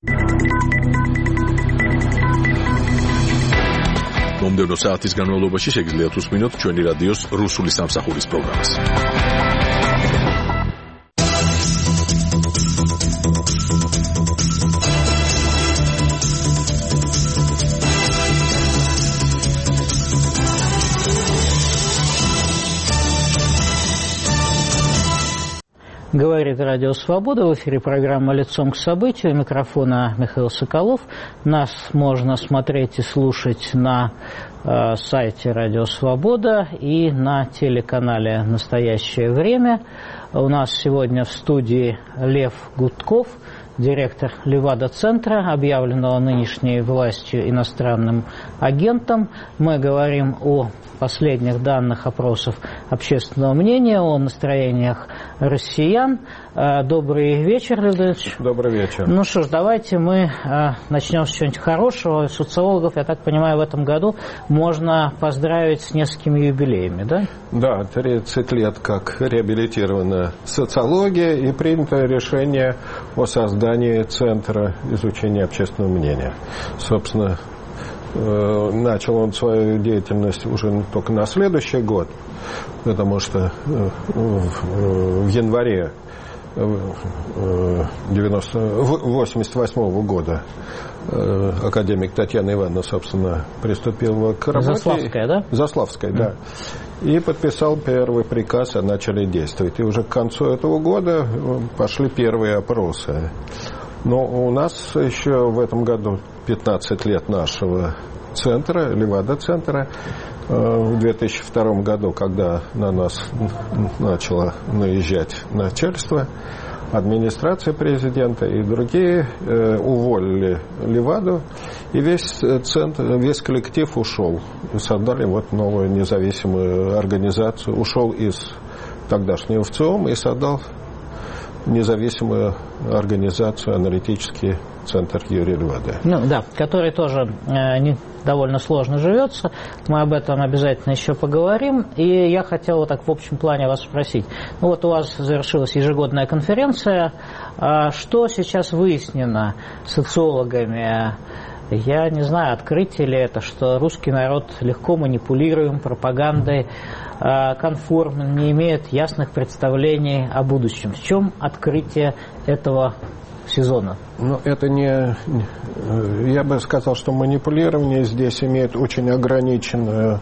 მომდევნო საათის განმავლობაში შეგიძლიათ უსმინოთ ჩვენი რადიოს რუსული სამსახურის პროგრამას. Говорит Радио Свобода. В эфире программа «Лицом к событию». У микрофона Михаил Соколов. Нас можно смотреть и слушать на сайте Радио Свобода и на телеканале «Настоящее время». У нас сегодня в студии Лев Гудков, директор Левада-центра, объявленного нынешней властью иностранным агентом. Мы говорим о последних данных опросов общественного мнения, о настроениях россиян. Добрый вечер, Леонидович. Добрый вечер. Ну что ж, давайте мы начнем с чего-нибудь хорошего. Социологов, я так понимаю, в этом году можно поздравить с несколькими юбилеями, да? Да, 30 лет как реабилитирована социология и принято решение о создании Центра изучения общественного мнения. Собственно, начал он свою деятельность уже только на следующий год, потому что в январе 1988 года академик Татьяна Ивановна, собственно, приступила к работе. Заславская, да? Заславская, да. И подписал первый приказ о начале действовать. И уже к концу этого года пошли первые опросы. Но у нас еще в этом году 15 лет нашего центра, Левада-центра. В 2002 году, когда на нас начало наезжать начальство, администрация президента и другие, уволили Леваду, и весь центр, весь коллектив ушел. И создали вот новую независимую организацию. Ушел из тогдашнего ВЦИОМа и создал независимую организацию, аналитический центр Юрия Левады. Ну да, который тоже довольно сложно живется. Мы об этом обязательно еще поговорим. И я хотел вот так в общем плане вас спросить. Ну вот у вас завершилась ежегодная конференция. Что сейчас выяснено социологами? Я не знаю, открытие ли это, что русский народ легко манипулируем пропагандой, конформен, не имеет ясных представлений о будущем. В чем открытие этого сезона? Ну, это не... Я бы сказал, что манипулирование здесь имеет очень ограниченную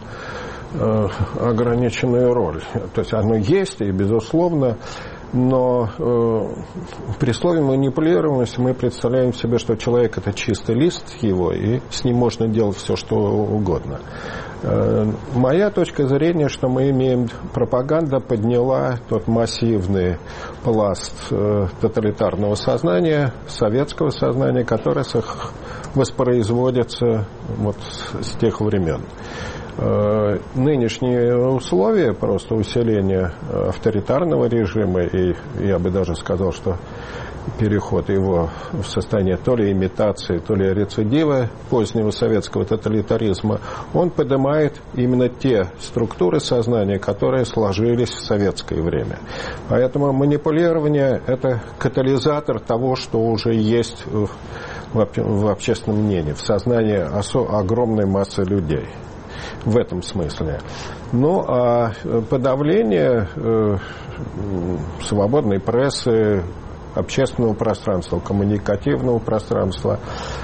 роль. То есть оно есть, и безусловно, но при слове манипулируемость мы представляем себе, что человек – это чистый лист его, и с ним можно делать все, что угодно. Моя точка зрения, что мы имеем, пропаганда подняла тот массивный пласт тоталитарного сознания, советского сознания, которое воспроизводится вот с тех времен. Нынешние условия просто усиления авторитарного режима, и я бы даже сказал, что переход его в состояние то ли имитации, то ли рецидива позднего советского тоталитаризма, он поднимает именно те структуры сознания, которые сложились в советское время. Поэтому манипулирование – это катализатор того, что уже есть в общественном мнении, в сознании огромной массы людей. В этом смысле. Ну, а подавление свободной прессы, общественного пространства, коммуникативного пространства,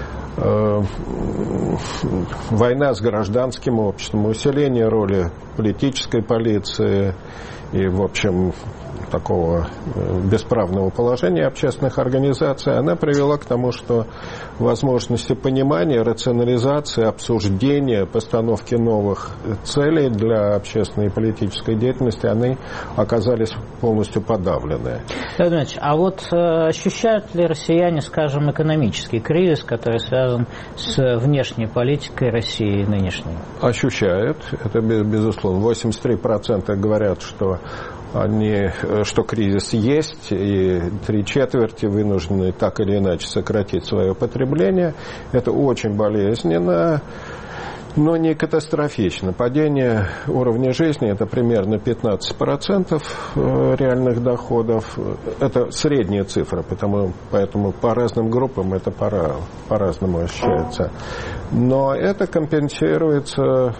война с гражданским обществом, усиление роли политической полиции и, в общем, такого бесправного положения общественных организаций, она привела к тому, что возможности понимания, рационализации, обсуждения, постановки новых целей для общественной и политической деятельности, они оказались полностью подавлены. Леонид Ильич, а вот ощущают ли россияне, скажем, экономический кризис, который связан с внешней политикой России нынешней? Ощущают, это безусловно. 83% говорят, что кризис есть, и 3/4 вынуждены так или иначе сократить свое потребление. Это очень болезненно. но не катастрофично. Падение уровня жизни – это примерно 15% реальных доходов. Это средняя цифра, поэтому по разным группам это по-разному ощущается. Но это компенсируется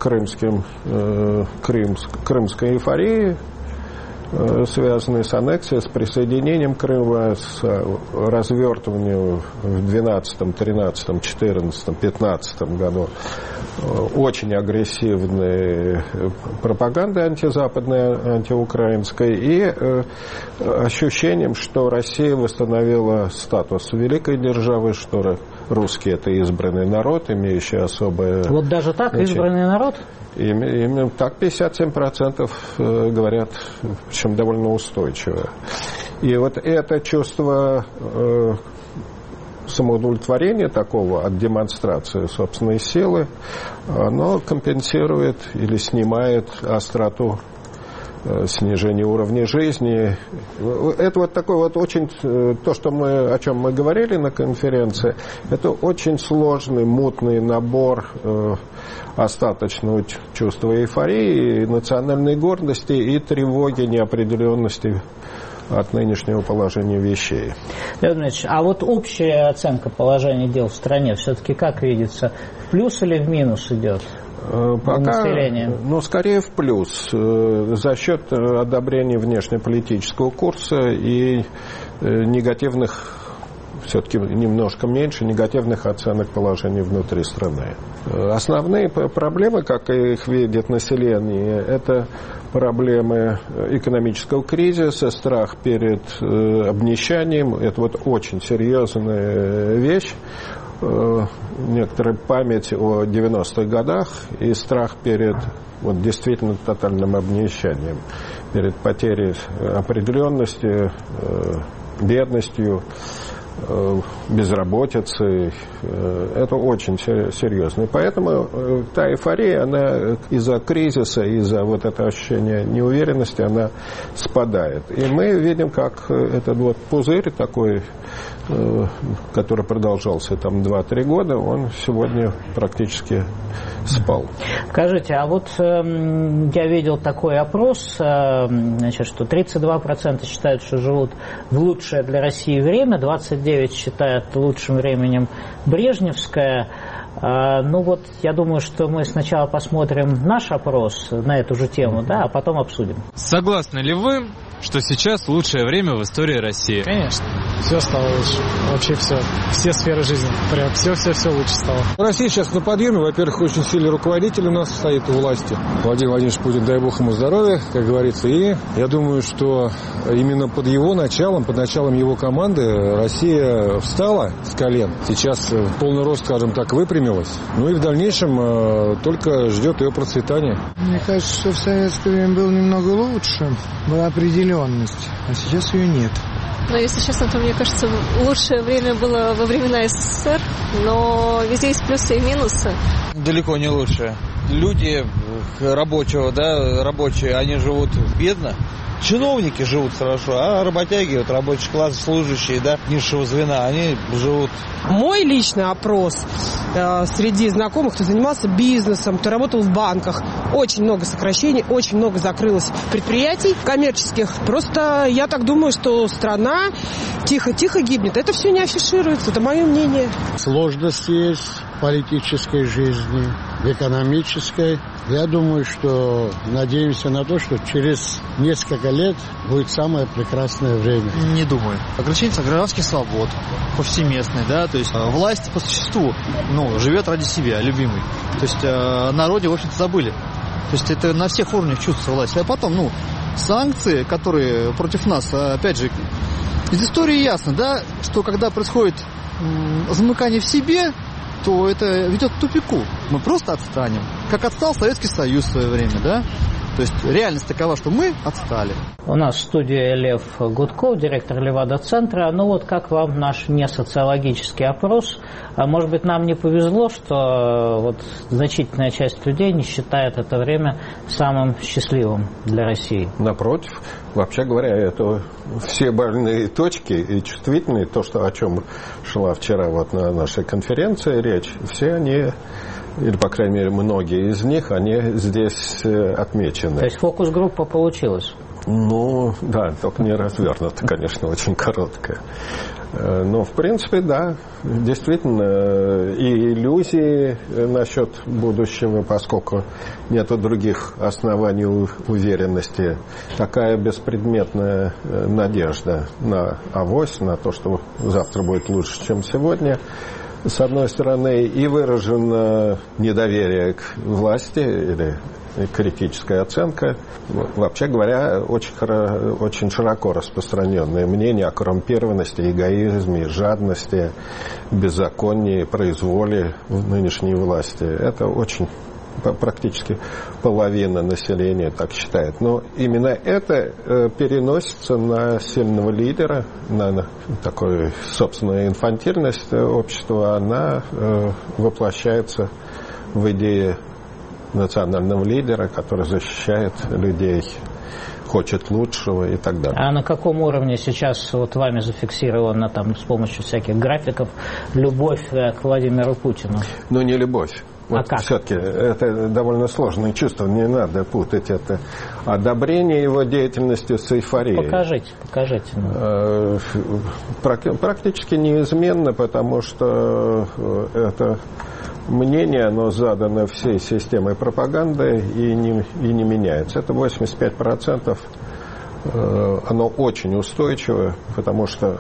крымской эйфорией, связанные с аннексией, с присоединением Крыма, с развертыванием в 2012, 2013, 2014, 2015 году очень агрессивной пропаганды антизападной, антиукраинской, и ощущением, что Россия восстановила статус великой державы, что русские – это избранный народ, имеющий особое... Вот даже так избранный народ? Именно так 57% говорят, причем довольно устойчиво. И вот это чувство самоудовлетворения такого от демонстрации собственной силы, оно компенсирует или снимает остроту снижение уровня жизни. Это вот такой вот очень, о чем мы говорили на конференции, это очень сложный, мутный набор остаточного чувства эйфории, национальной гордости и тревоги, неопределенности от нынешнего положения вещей. Леонид Ильич, а вот общая оценка положения дел в стране все-таки как видится? В плюс или в минус идет? Пока, скорее в плюс, за счет одобрения внешнеполитического курса и негативных, все-таки немножко меньше, негативных оценок положения внутри страны. Основные проблемы, как их видит население, это проблемы экономического кризиса, страх перед обнищанием. Это вот очень серьезная вещь. Некоторая память о 90-х годах и страх перед действительно тотальным обнищанием, перед потерей определенности, бедностью, безработицей. Это очень серьезно. И поэтому та эйфория, она из-за кризиса, из-за вот этого ощущения неуверенности, она спадает. И мы видим, как этот вот пузырь такой, который продолжался там 2-3 года, он сегодня практически спал. Скажите, а вот я видел такой опрос, значит, что 32% считают, что живут в лучшее для России время, 29% считают лучшим временем брежневское. Ну вот, я думаю, что мы сначала посмотрим наш опрос на эту же тему, да, а потом обсудим. Согласны ли вы, что сейчас лучшее время в истории России? Конечно. Все стало лучше. Вообще все. Все сферы жизни. Прям все лучше стало. Россия сейчас на подъеме. Во-первых, очень сильный руководитель у нас стоит у власти. Владимир Владимирович Путин, дай бог ему здоровья, как говорится. И я думаю, что именно под его началом, под началом его команды Россия встала с колен. Сейчас в полный рост, скажем так, выпрямилась. Ну и в дальнейшем только ждет ее процветания. Мне кажется, что в советское время было немного лучше. Была определенность. А сейчас ее нет. Но, если честно, то, мне кажется, лучшее время было во времена СССР, но везде есть плюсы и минусы. Далеко не лучшее. Люди рабочие, они живут бедно. Чиновники живут хорошо, а работяги, рабочий класс, служащие, низшего звена, они живут. Мой личный опрос среди знакомых, кто занимался бизнесом, кто работал в банках, очень много сокращений, очень много закрылось предприятий коммерческих. Просто я так думаю, что страна тихо-тихо гибнет. Это все не афишируется, это мое мнение. Сложности есть в политической жизни, в экономической. Я думаю, что надеемся на то, что через несколько лет будет самое прекрасное время. Не думаю. Ограничение гражданских свобод повсеместное, то есть власть по существу, живет ради себя, любимый. То есть о народе, в общем-то, забыли. То есть это на всех уровнях чувствуется власть. А потом, санкции, которые против нас, опять же, из истории ясно, что когда происходит замыкание в себе, то это ведет к тупику. Мы просто отстанем. Как отстал Советский Союз в свое время, То есть реальность такова, что мы отстали. У нас в студии Лев Гудков, директор Левада-центра. Как вам наш несоциологический опрос? Может быть, нам не повезло, что значительная часть людей не считает это время самым счастливым для России? Напротив. Вообще говоря, это все больные точки и чувствительные, о чем шла вчера на нашей конференции речь, все они или, по крайней мере, многие из них, они здесь отмечены. То есть фокус-группа получилась? Ну, да, только не развернута, конечно, очень короткая. Но, в принципе, да, действительно, и иллюзии насчет будущего, поскольку нет других оснований уверенности, такая беспредметная надежда на авось, на то, что завтра будет лучше, чем сегодня, с одной стороны, и выражено недоверие к власти или критическая оценка. Вообще говоря, очень широко распространенное мнение о коррумпированности, эгоизме, жадности, беззаконии, произволе в нынешней власти. Это очень практически половина населения так считает. Но именно это переносится на сильного лидера, на такую собственную инфантильность общества. Она воплощается в идее национального лидера, который защищает людей, хочет лучшего и так далее. А на каком уровне сейчас вот вами зафиксирована там с помощью всяких графиков любовь к Владимиру Путину? Ну, не любовь. Вот как? Все-таки это довольно сложное чувство, не надо путать это. Одобрение его деятельности с эйфорией. Покажите. Практически неизменно, потому что это мнение, оно задано всей системой пропаганды и не меняется. Это 85%. Оно очень устойчиво, потому что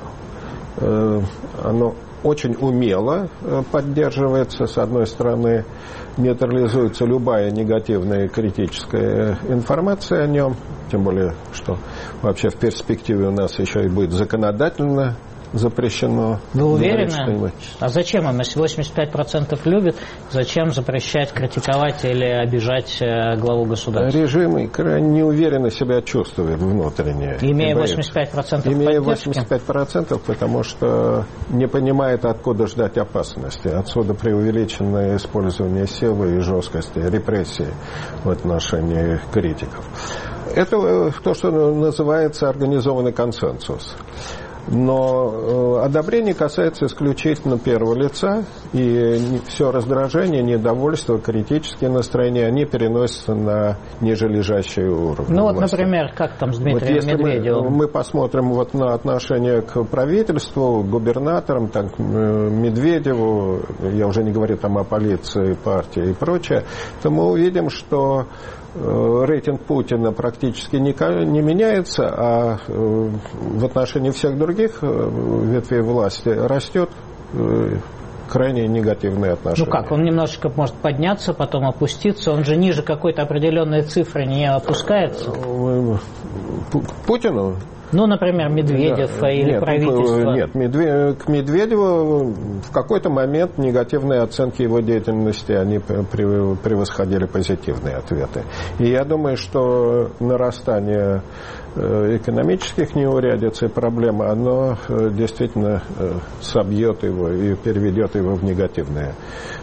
оно очень умело поддерживается. С одной стороны, нейтрализуется любая негативная и критическая информация о нем, тем более, что вообще в перспективе у нас еще и будет законодательно запрещено. Вы уверены? А зачем им, если 85% любят, зачем запрещать критиковать или обижать главу государства? Режим крайне неуверенно себя чувствует внутренне. Имея 85% Имея поддержки? 85%, потому что не понимает, откуда ждать опасности. Отсюда преувеличенное использование силы и жесткости, репрессии в отношении критиков. Это то, что называется организованный консенсус. Но одобрение касается исключительно первого лица, и все раздражение, недовольство, критические настроения, они переносятся на нижележащие уровни. Ну вот, например, как там с Дмитрием Медведевым? Мы посмотрим вот на отношение к правительству, губернаторам, так, Медведеву, я уже не говорю там о полиции, партии и прочее, то мы увидим, что рейтинг Путина практически не меняется, а в отношении всех других ветвей власти растет крайне негативные отношения. Ну как, он немножечко может подняться, потом опуститься, он же ниже какой-то определенной цифры не опускается? Путину? Ну, например, Медведев или правительство. Нет, к Медведеву в какой-то момент негативные оценки его деятельности, они превосходили позитивные ответы. И я думаю, что нарастание экономических неурядиц и проблем, оно действительно собьет его и переведет его в негативный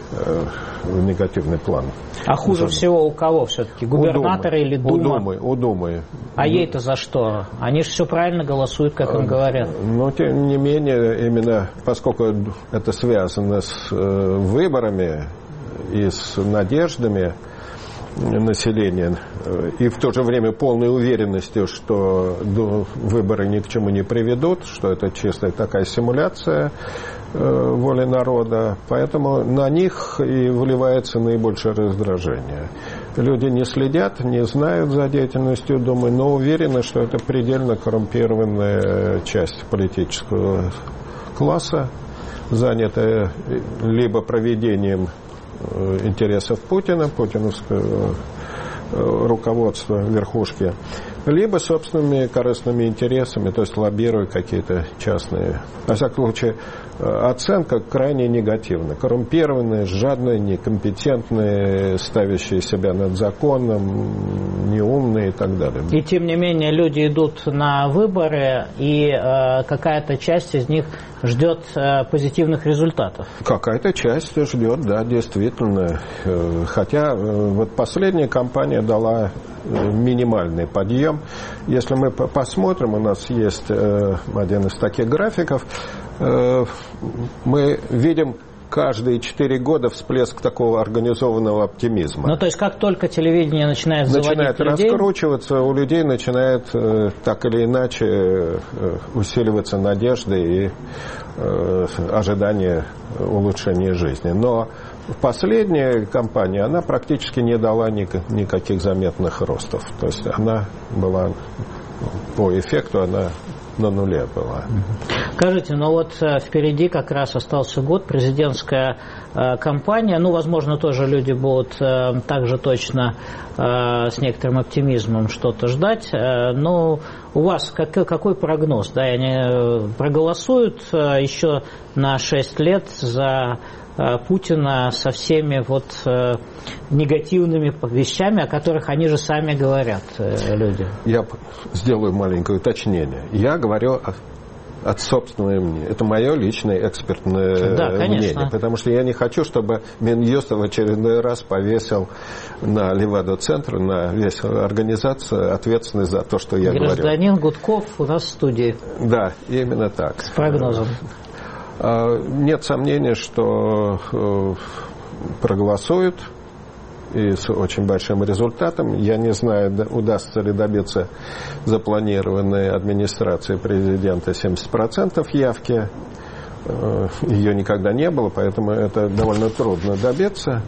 план. А хуже всего у кого все-таки? Губернаторы или Дума? У Думы. А ей-то за что? Они же все правильно голосуют, как им говорят. Но, тем не менее, именно поскольку это связано с выборами и с надеждами населения, и в то же время полной уверенностью, что выборы ни к чему не приведут, что это чистая такая симуляция воли народа, поэтому на них и выливается наибольшее раздражение. Люди не следят, не знают за деятельностью Думы, но уверены, что это предельно коррумпированная часть политического класса, занятая либо проведением интересов Путина, путиновского руководства верхушки, либо собственными корыстными интересами, то есть лоббируя какие-то частные. Во всяком случае, оценка крайне негативна. Коррумпированные, жадные, некомпетентные, ставящие себя над законом, неумные и так далее. И тем не менее люди идут на выборы, и какая-то часть из них ждет позитивных результатов. Какая-то часть ждет, да, действительно. Хотя вот последняя кампания дала минимальный подъем. Если мы посмотрим, у нас есть один из таких графиков, мы видим каждые 4 года всплеск такого организованного оптимизма. Ну, то есть, как только телевидение начинает заводить людей... раскручиваться, у людей начинает так или иначе усиливаться надежды и ожидание улучшения жизни. Но последняя кампания, она практически не дала никаких заметных ростов. То есть она была, по эффекту, она на нуле была. Скажите, ну вот впереди как раз остался год, президентская кампания. Ну, возможно, тоже люди будут также точно с некоторым оптимизмом что-то ждать. Но у вас какой прогноз? Да, они проголосуют еще на 6 лет за Путина со всеми вот негативными вещами, о которых они же сами говорят, люди. Я сделаю маленькое уточнение. Я говорю от собственного мнения. Это мое личное экспертное мнение. Потому что я не хочу, чтобы Минюст в очередной раз повесил на Леваду-центр, на весь организацию ответственность за то, что я говорю. Гражданин Гудков у нас в студии. Да, именно так. С прогнозом. Нет сомнения, что проголосуют и с очень большим результатом. Я не знаю, удастся ли добиться запланированной администрацией президента 70% явки. Ее никогда не было, поэтому это довольно трудно добиться.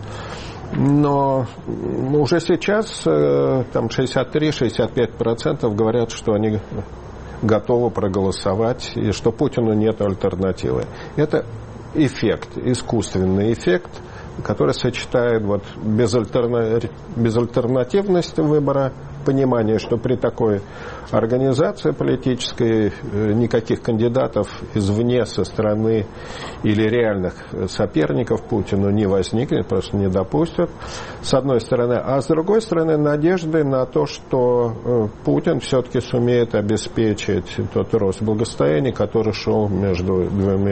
Но уже сейчас там 63-65% говорят, что они готовы проголосовать, и что Путину нет альтернативы. Это эффект, искусственный эффект, который сочетает вот безальтернативность выбора, понимание, что при такой организации политической никаких кандидатов извне, со стороны или реальных соперников Путину не возникнет, просто не допустят, с одной стороны. А с другой стороны, надежды на то, что Путин все-таки сумеет обеспечить тот рост благосостояния, который шел между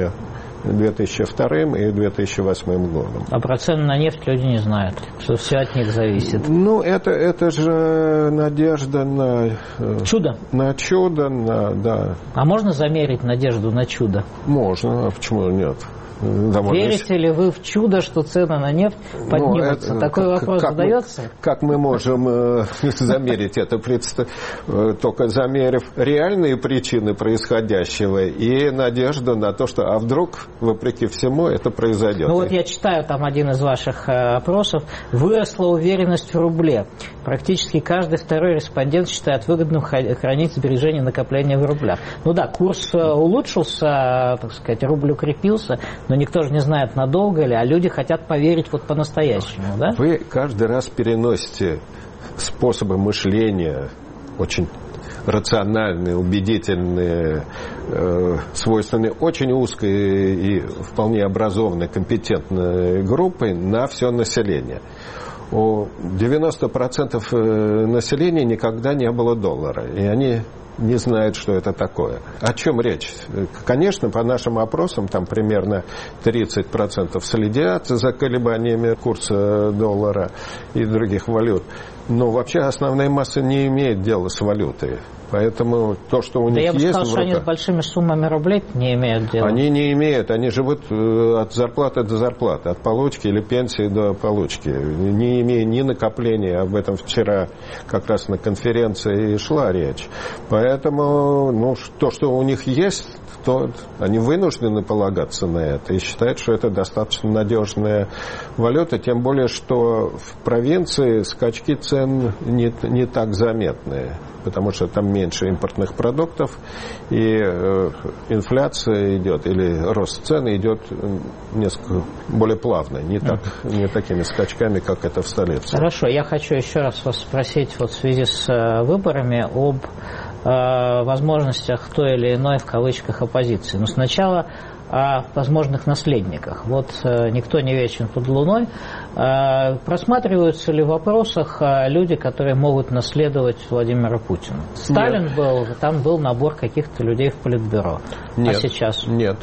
2002 и 2008 годом. А про цены на нефть люди не знают, что все от них зависит. Ну, это же надежда на... Чудо? На чудо, да. А можно замерить надежду на чудо? Можно, а почему нет? Верите ли вы в чудо, что цены на нефть поднимутся? Такой вопрос задается? Как мы можем замерить это? Только замерив реальные причины происходящего и надежду на то, что вдруг, вопреки всему, это произойдет. Ну вот я читаю там один из ваших опросов. Выросла уверенность в рубле. Практически каждый второй респондент считает выгодным хранить сбережения накопления в рублях. Ну да, курс улучшился, так сказать, рубль укрепился, но никто же не знает, надолго ли, а люди хотят поверить вот по-настоящему, да? Вы каждый раз переносите способы мышления, очень рациональные, убедительные, свойственные очень узкой и вполне образованной, компетентной группой на все население. У 90% населения никогда не было доллара, и они не знают, что это такое. О чем речь? Конечно, по нашим опросам, там примерно 30% следят за колебаниями курса доллара и других валют. Но вообще основная масса не имеет дела с валютой. Поэтому то, что у них есть... Да я бы сказал, что они с большими суммами рублей не имеют дела. Они не имеют. Они живут от зарплаты до зарплаты, от получки или пенсии до получки, не имея ни накопления. Об этом вчера как раз на конференции и шла речь. Поэтому то, что у них есть, то они вынуждены полагаться на это и считают, что это достаточно надежная валюта. Тем более, что в провинции скачки цен не так заметные, потому что там меньше импортных продуктов, и инфляция идет, или рост цен идет несколько более плавно, не такими скачками, как это в столице. Хорошо, я хочу еще раз вас спросить вот в связи с выборами об возможностях той или иной, в кавычках, оппозиции. Но сначала о возможных наследниках. Вот никто не вечен под луной. Просматриваются ли в вопросах люди, которые могут наследовать Владимира Путина? Сталин был, там был набор каких-то людей в Политбюро. Нет, а сейчас? Нет,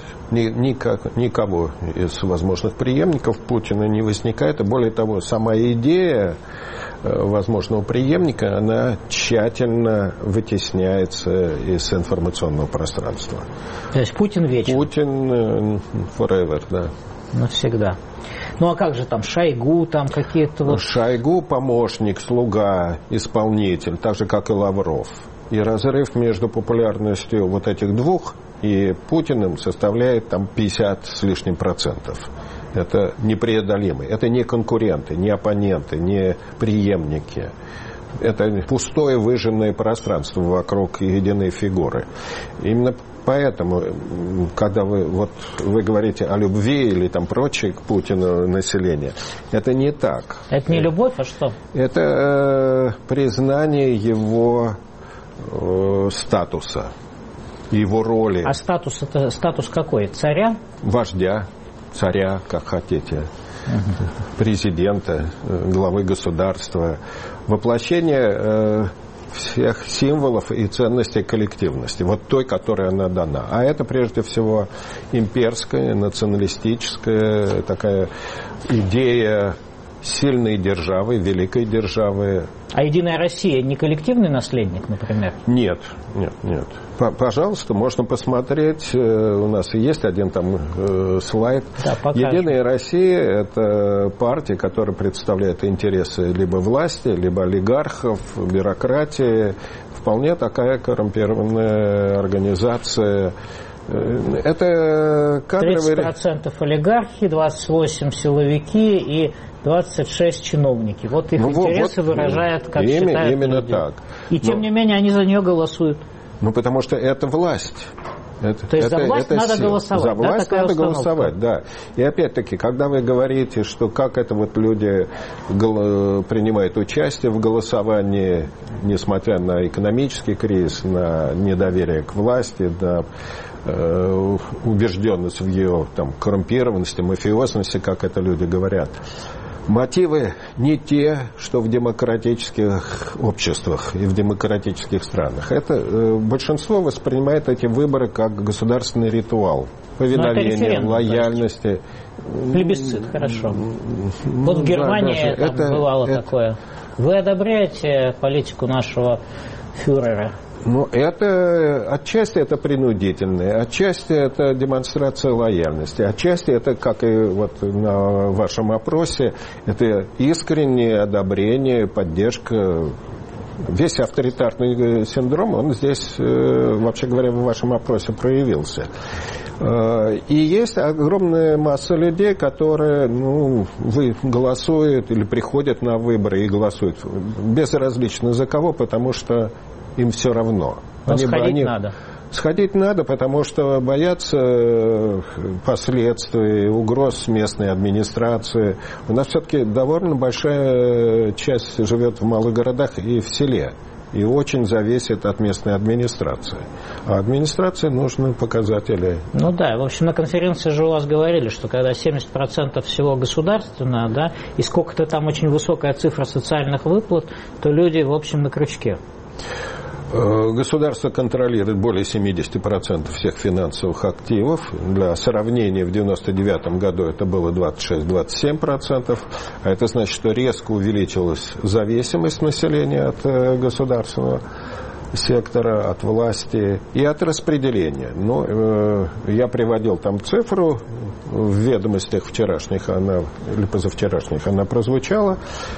никого из возможных преемников Путина не возникает. И более того, сама идея возможного преемника, она тщательно вытесняется из информационного пространства. То есть Путин вечен? Путин forever, да. Навсегда. Ну а как же там Шойгу, там какие-то вот... Шойгу помощник, слуга, исполнитель, так же, как и Лавров. И разрыв между популярностью вот этих двух и Путиным составляет там 50 с лишним процентов. Это непреодолимый. Это не конкуренты, не оппоненты, не преемники. Это пустое выжженное пространство вокруг единой фигуры. Именно поэтому, когда вы говорите о любви или там прочее к Путину населения, это не так. Это не любовь, а что? Это признание его статуса, его роли. А статус это статус какой? Царя? Вождя, царя, как хотите. Президента, главы государства. Воплощение всех символов и ценностей коллективности. Вот той, которой она дана. А это прежде всего имперская, националистическая такая идея сильной державы, великой державы. А «Единая Россия» не коллективный наследник, например? Нет. Пожалуйста, можно посмотреть. У нас есть один там слайд. Да, «Единая Россия» – это партия, которая представляет интересы либо власти, либо олигархов, бюрократии. Вполне такая коррумпированная организация. Это кадровые... 30% олигархи, 28% силовики и 26 чиновники. Вот их интересы выражают, как считают именно люди. Так. И тем не менее они за нее голосуют. Потому что это власть. То есть за власть надо голосовать. За власть надо голосовать, да. И опять-таки, когда вы говорите, что как это вот люди принимают участие в голосовании, несмотря на экономический кризис, на недоверие к власти, на убежденность в ее там, коррумпированности, мафиозности, как это люди говорят. Мотивы не те, что в демократических обществах и в демократических странах. Это большинство воспринимает эти выборы как государственный ритуал. Повиновение, лояльности. Плебисцит, хорошо. Вот в Германии там бывало такое. Вы одобряете политику нашего фюрера? Это отчасти это принудительное, отчасти это демонстрация лояльности, отчасти это, как и вот на вашем опросе, это искреннее одобрение, поддержка. Весь авторитарный синдром, он здесь, вообще говоря, в вашем опросе проявился. И есть огромная масса людей, которые голосуют или приходят на выборы и голосуют безразлично за кого, потому что им все равно. Но сходить надо. Сходить надо, потому что боятся последствий, угроз местной администрации. У нас все-таки довольно большая часть живет в малых городах и в селе. И очень зависит от местной администрации. А администрации нужны показатели. В общем, на конференции же у вас говорили, что когда 70% всего государственное, да, и сколько-то там очень высокая цифра социальных выплат, то люди, в общем, на крючке. Государство контролирует более 70% всех финансовых активов. Для сравнения, в 1999 году это было 26-27%. А это значит, что резко увеличилась зависимость населения от государственного сектора, от власти и от распределения. Я приводил там цифру, в ведомостях вчерашних или позавчерашних она прозвучала.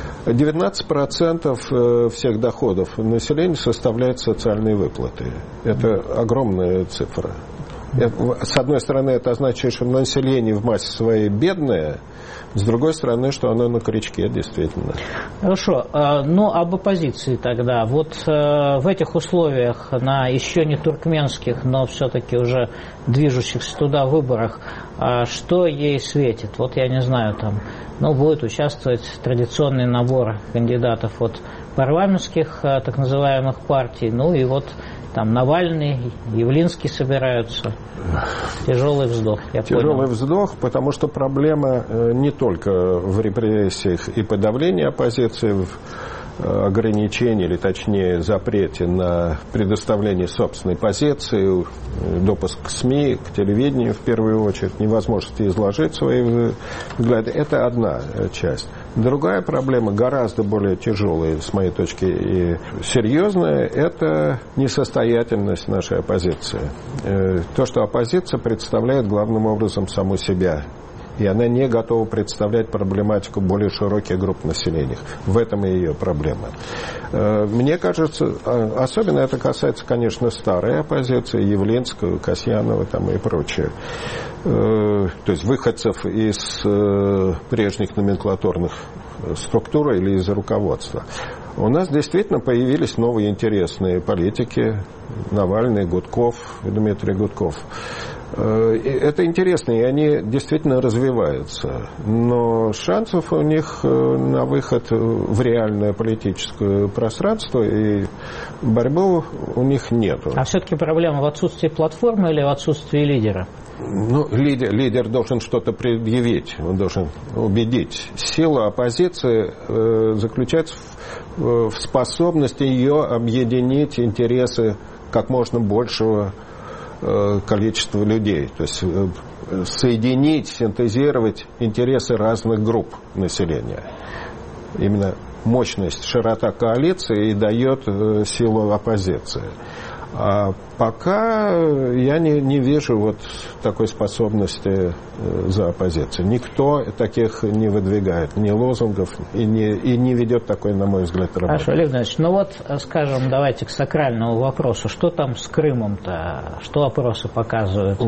19% всех доходов населения составляют социальные выплаты. Это огромная цифра. С одной стороны, это означает, что население в массе своей бедное, с другой стороны, что оно на крючке, действительно. Хорошо. Об оппозиции тогда. Вот в этих условиях, на еще не туркменских, но все-таки уже движущихся туда выборах, что ей светит? Вот я не знаю, будет участвовать традиционный набор кандидатов от парламентских так называемых партий, и вот там Навальный, Явлинский собираются. Тяжелый вздох, я понял. Тяжелый вздох, потому что проблема не только в репрессиях и подавлении оппозиции, в ограничении, или точнее запрете на предоставление собственной позиции, допуск к СМИ, к телевидению в первую очередь, невозможность изложить свои взгляды. Это одна часть. Другая проблема, гораздо более тяжелая, с моей точки, и серьезная, это несостоятельность нашей оппозиции. То, что оппозиция представляет главным образом саму себя. И она не готова представлять проблематику более широких групп населения. В этом и ее проблема. Мне кажется, особенно это касается, конечно, старой оппозиции, Явлинского, Касьянова там и прочее. То есть выходцев из прежних номенклатурных структур или из руководства. У нас действительно появились новые интересные политики. Навальный, Гудков, Дмитрий Гудков. Это интересно, и они действительно развиваются. Но шансов у них на выход в реальное политическое пространство и борьбу у них нет. А все-таки проблема в отсутствии платформы или в отсутствии лидера? Ну, лидер должен что-то предъявить, он должен убедить. Сила оппозиции заключается в способности ее объединить интересы как можно большего количества людей. То есть соединить, синтезировать интересы разных групп населения. Именно мощность, широта коалиции и дает силу оппозиции. А пока я не вижу вот такой способности за оппозицией. Никто таких не выдвигает, ни лозунгов, и не ведет такой, на мой взгляд, работы. Хорошо, Олег Иванович, ну вот, скажем, давайте к сакральному вопросу. Что там с Крымом-то? Что опросы показывают?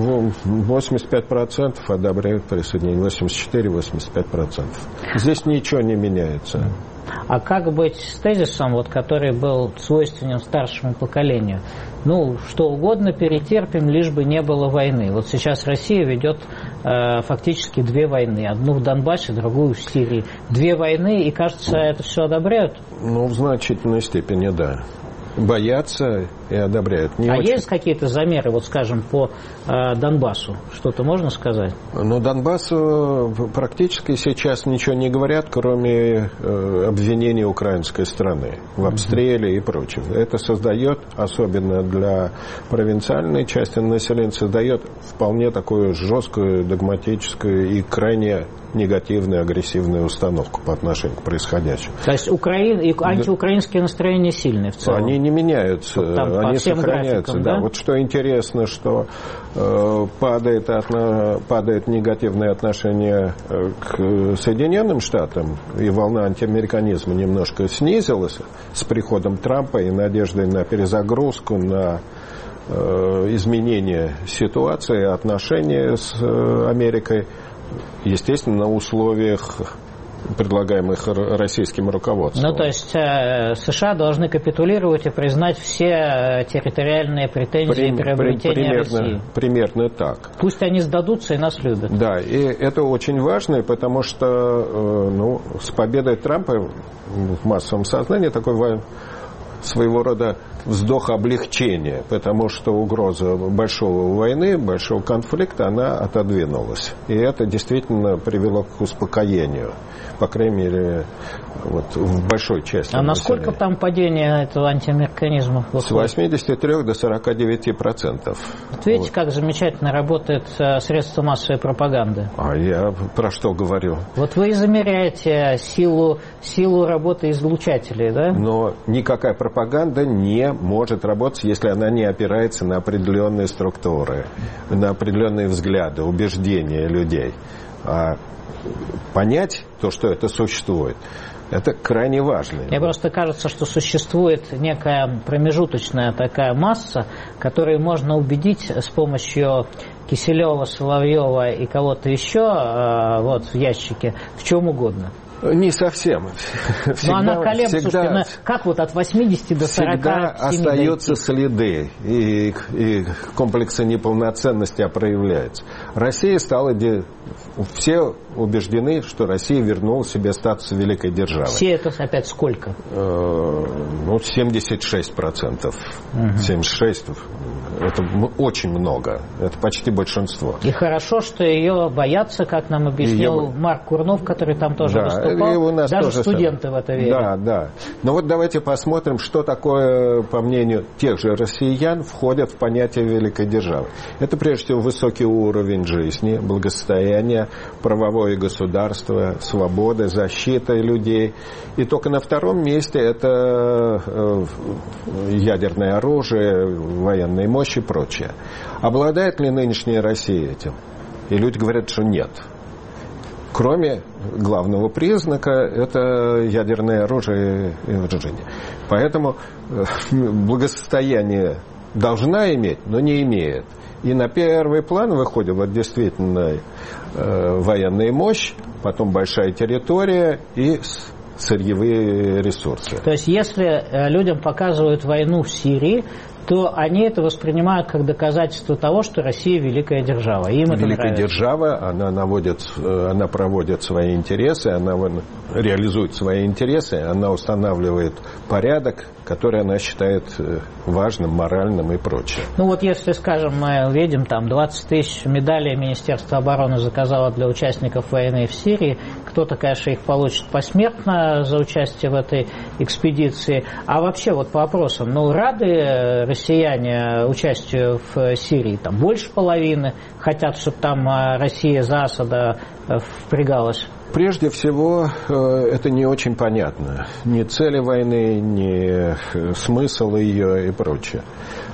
85% одобряют присоединение, 84-85%. Здесь ничего не меняется. А как быть с тезисом, вот, который был свойственен старшему поколению? Ну, что угодно перетерпим, лишь бы не было войны. Вот сейчас Россия ведет фактически две войны. Одну в Донбассе, другую в Сирии. Две войны, и, кажется, это все одобряют? Ну, в значительной степени, да. Боятся и одобряют. Есть какие-то замеры, вот скажем, по Донбассу? Что-то можно сказать? Ну, Донбассу практически сейчас ничего не говорят, кроме обвинений украинской страны в обстреле и прочем. Это создает, особенно для провинциальной части населения, создает вполне такую жесткую, догматическую и крайне негативную, агрессивную установку по отношению к происходящему. То есть антиукраинские настроения сильные в целом? Они не меняются, они сохраняются. Графикам, да? Вот что интересно, что падает негативное отношение к Соединенным Штатам, и волна антиамериканизма немножко снизилась с приходом Трампа и надеждой на перезагрузку, на изменение ситуации, отношения с Америкой, естественно, на условиях, предлагаемых российским руководством. Ну, то есть США должны капитулировать и признать все территориальные претензии и приобретения России. Примерно так. Пусть они сдадутся и нас любят. Да, и это очень важно, потому что с победой Трампа в массовом сознании такой своего рода вздох облегчения, потому что угроза большого войны, большого конфликта, она отодвинулась. И это действительно привело к успокоению, по крайней мере, вот, в большой части населения. Насколько там падение этого антиамериканизма? С 83 до 49%. Вот видите, как замечательно работает средства массовой пропаганды. А я про что говорю? Вот вы измеряете силу работы излучателей, да? Но никакая пропаганда не может работать, если она не опирается на определенные структуры, на определенные взгляды, убеждения людей. А понять то, что это существует, это крайне важно. Мне просто кажется, что существует некая промежуточная такая масса, которую можно убедить с помощью Киселева, Соловьева и кого-то еще вот в ящике в чем угодно. Не совсем. Но она колеблется, слушайте, как вот от 80 до 40. Всегда остаются следы, и комплексы неполноценности проявляются. Россия стала... Все убеждены, что Россия вернула себе статус великой державы. Все это опять сколько? 76%. 76%. Это очень много. Это почти большинство. И хорошо, что ее боятся, как нам объяснил Марк Курнов, который там тоже выступал. попал. у нас Даже тоже студенты в это верят. Да. Но вот давайте посмотрим, что такое, по мнению тех же россиян, входит в понятие великой державы. Это прежде всего высокий уровень жизни, благосостояние, правовое государство, свобода, защита людей. И только на втором месте это ядерное оружие, военные мощи и прочее. Обладает ли нынешняя Россия этим? И люди говорят, что нет. Кроме главного признака, это ядерное оружие и вооружение. Поэтому благосостояние должна иметь, но не имеет. И на первый план выходит вот действительно военная мощь, потом большая территория и сырьевые ресурсы. То есть, если людям показывают войну в Сирии, то они это воспринимают как доказательство того, что Россия великая держава. Им это великая нравится. Держава, она проводит свои интересы, она реализует свои интересы, она устанавливает порядок, который она считает важным, моральным и прочее. Ну вот если, скажем, мы видим, там 20 тысяч медалей Министерство обороны заказало для участников войны в Сирии, кто-то, конечно, их получит посмертно за участие в этой экспедиции. А вообще вот по вопросам, рады россияне участию в Сирии? Там больше половины хотят, чтобы там Россия за Асада впрягалась? Прежде всего, это не очень понятно. Ни цели войны, ни смысл ее и прочее.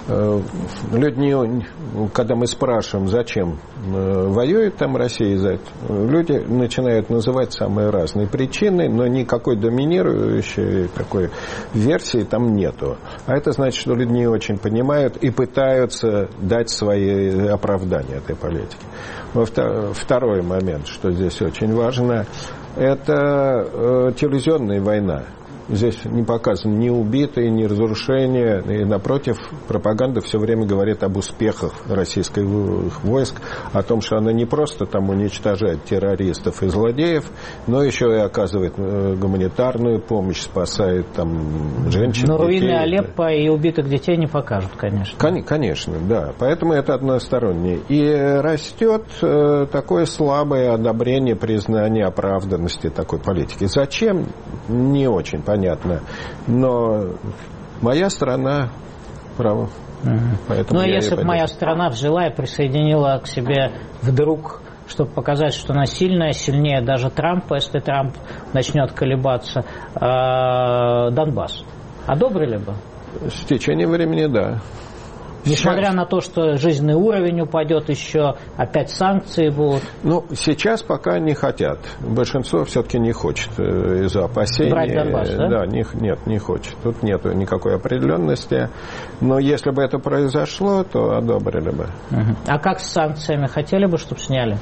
Люди, когда мы спрашиваем, зачем воюет там Россия за это, люди начинают называть самые разные причины, но никакой доминирующей такой версии там нету. А это значит, что люди не очень понимают и пытаются дать свои оправдания этой политике. Второй момент, что здесь очень важно, это телевизионная война. Здесь не показаны ни убитые, ни разрушения. И, напротив, пропаганда все время говорит об успехах российских войск, о том, что она не просто там уничтожает террористов и злодеев, но еще и оказывает гуманитарную помощь, спасает там женщин, но детей. руины Алеппо и убитых детей не покажут, конечно. Конечно, да. Поэтому это одностороннее. И растет такое слабое одобрение, признание оправданности такой политики. Зачем? Не очень понятно. Но моя страна права. Ну, если бы моя страна взяла и присоединила к себе вдруг, чтобы показать, что она сильная, сильнее даже Трампа, если Трамп начнет колебаться, Донбасс, одобрили бы? С течением времени, да. Несмотря на то, что жизненный уровень упадет еще, опять санкции будут. Ну, сейчас пока не хотят. Большинство все-таки не хочет из-за опасений. Брать Донбасс, да? Да, нет, не хочет. Тут нет никакой определенности. Но если бы это произошло, то одобрили бы. А как с санкциями? Хотели бы, чтобы сняли?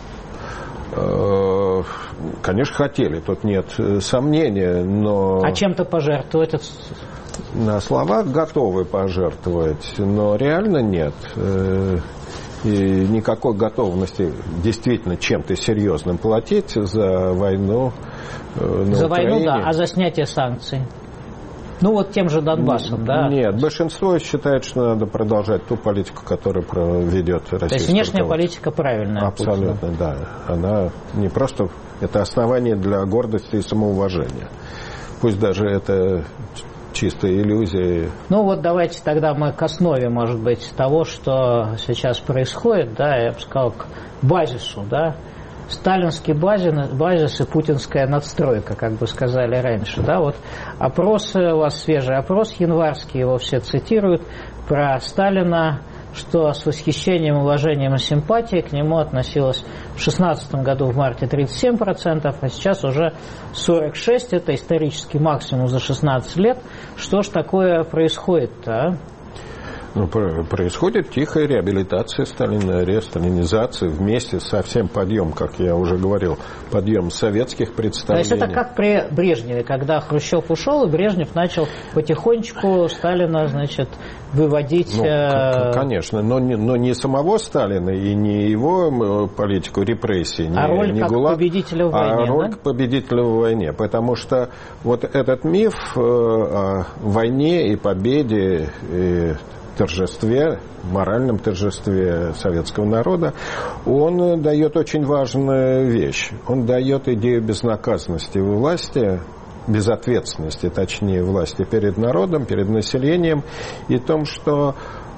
Конечно, хотели. Тут нет сомнения, но... А чем-то пожертвовать? На словах готовы пожертвовать, но реально нет. И никакой готовности действительно чем-то серьезным платить за войну на за Украине. войну, да, а за снятие санкций? Ну, вот тем же Донбассом, да? Нет, большинство считает, что надо продолжать ту политику, которую ведет российская. То есть внешняя политика правильная? Абсолютно, да. Она не просто... Это основание для гордости и самоуважения. Пусть даже это... чистая иллюзия. Ну вот давайте тогда мы к основе, может быть, того, что сейчас происходит, да, я бы сказал, к базису, да, сталинский базис и путинская надстройка, как бы сказали раньше, да, вот опросы, у вас свежий опрос январский, его все цитируют, про Сталина, что с восхищением, уважением и симпатией к нему относилось в 2016 году в марте 37%, а сейчас уже 46%. Это исторический максимум за 16 лет. Что ж такое происходит-то, а? Ну, происходит тихая реабилитация Сталина, ресталинизация вместе со всем подъем, как я уже говорил, подъем советских представлений. То есть это как при Брежневе, когда Хрущев ушел, и Брежнев начал потихонечку Сталина, значит, выводить... Ну, конечно, но не самого Сталина и не его политику репрессий, а роль не как ГУЛАГ, победителя в войне, а роль победителя в войне. Потому что вот этот миф о войне и победе, и торжестве, моральном торжестве советского народа, он дает очень важную вещь. Он дает идею безнаказанности власти, безответственности, точнее, власти перед народом, перед населением, и том, что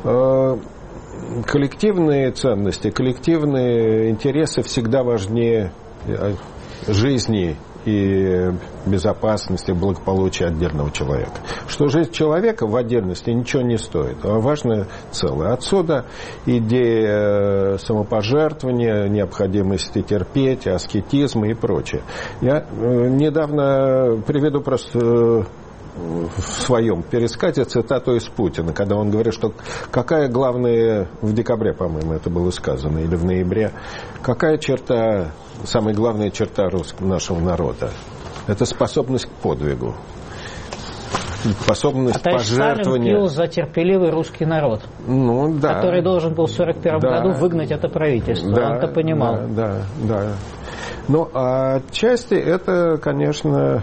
коллективные ценности, коллективные интересы всегда важнее жизни и безопасности, благополучия отдельного человека. Что жизнь человека в отдельности ничего не стоит, а важное целое. Отсюда идея самопожертвования, необходимости терпеть, аскетизма и прочее. Я недавно приведу просто в своем пересказе цитату из Путина, когда он говорит, что какая главная, в декабре, по-моему, это было сказано, или в ноябре, какая черта, самая главная черта нашего народа? Это способность к подвигу. Способность пожертвования. Сталин пил за терпеливый русский народ, который должен был в 1941 году выгнать это правительство. Он это понимал. Да. Ну, а отчасти это, конечно,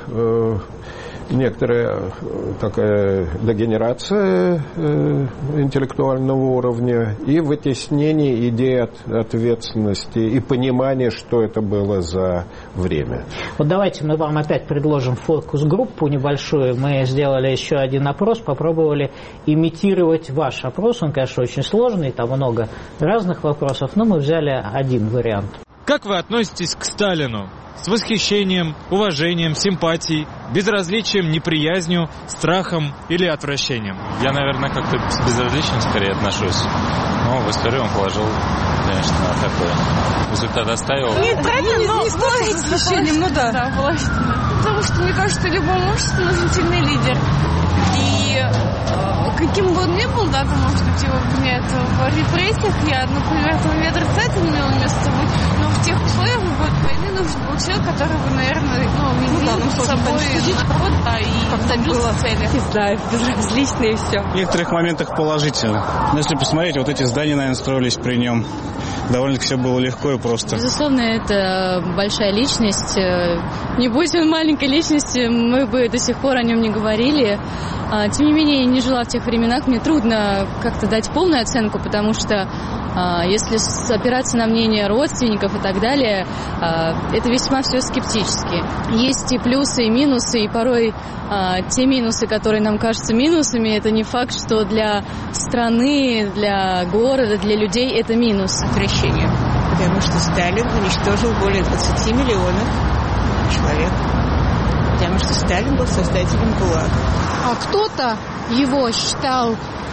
некоторая такая дегенерация интеллектуального уровня и вытеснение идеи ответственности и понимания, что это было за время. Вот давайте мы вам опять предложим фокус-группу небольшую. Мы сделали еще один опрос, попробовали имитировать ваш опрос. Он, конечно, очень сложный, там много разных вопросов, но мы взяли один вариант. Как вы относитесь к Сталину? С восхищением, уважением, симпатией, безразличием, неприязнью, страхом или отвращением? Я, наверное, как-то с безразличием скорее отношусь. Но в историю он положил, конечно, такой результат оставил. Нейтрально, но с восхищением, да. Потому что, мне кажется, любому обществу нужен сильный лидер. И каким бы он ни был, да, там, может быть, его обвиняют в репрессиях, я, например, в медрецете имела место быть, но в тех условиях в год войны нужен был человек, который бы, наверное, изменил с собой народ, и добился цели. Не знаю, безразлично и все. В некоторых моментах положительно. Но если посмотреть, вот эти здания, наверное, строились при нем. Довольно-таки все было легко и просто. Безусловно, это большая личность. Не будь он маленькой личностью, мы бы до сих пор о нем не говорили. Тем не менее, я не жила в тех временах. Мне трудно как-то дать полную оценку, потому что если опираться на мнение родственников и так далее, это весьма все скептически. Есть и плюсы, и минусы, и порой те минусы, которые нам кажутся минусами, это не факт, что для страны, для города, для людей это минус. Отвращение, потому что Сталин уничтожил более 20 миллионов человек, потому что Сталин был создателем ГУЛАГа. А кто-то его считал,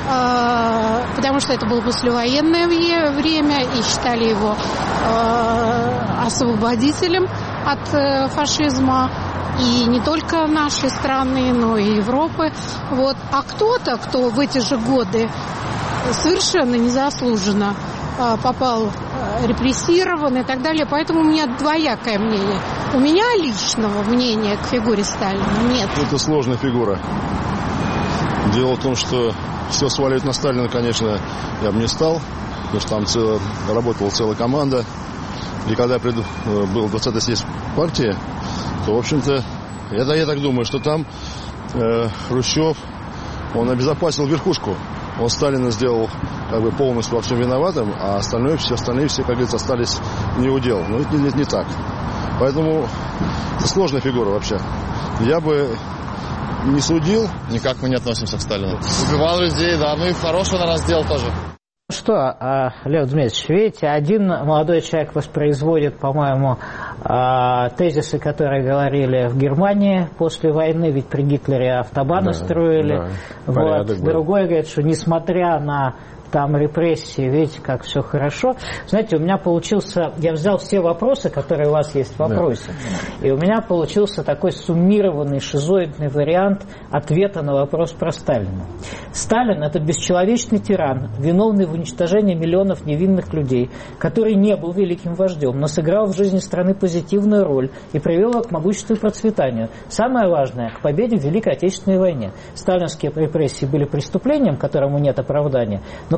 потому что это было послевоенное время, и считали его освободителем от фашизма. И не только нашей страны, но и Европы. Вот. А кто-то, кто в эти же годы совершенно незаслуженно попал репрессирован и так далее. Поэтому у меня двоякое мнение. У меня личного мнения к фигуре Сталина нет. Это сложная фигура. Дело в том, что все сваливать на Сталина, конечно, я бы не стал, потому что там работала целая команда. И когда я был 20-й съезд партии, то, в общем-то, я так думаю, что там Хрущев, он обезопасил верхушку. Он Сталина сделал как бы полностью во всем виноватым, а все остальные, как говорится, остались не у дел. Но это не так. Поэтому это сложная фигура вообще. Я бы не судил. Никак мы не относимся к Сталину. Убивал людей, да, ну и хорошего на нас сделал тоже. Что, Лев Дмитриевич, видите, один молодой человек воспроизводит, по-моему, тезисы, которые говорили в Германии после войны, ведь при Гитлере автобаны строили. Да, вот. Другой говорит, что несмотря на там репрессии, видите, как все хорошо. Знаете, у меня получился, я взял все вопросы, которые у вас есть в вопросе, и у меня получился такой суммированный, шизоидный вариант ответа на вопрос про Сталина. Сталин – это бесчеловечный тиран, виновный в уничтожении миллионов невинных людей, который не был великим вождем, но сыграл в жизни страны позитивную роль и привел его к могуществу и процветанию. Самое важное – к победе в Великой Отечественной войне. Сталинские репрессии были преступлением, которому нет оправдания, но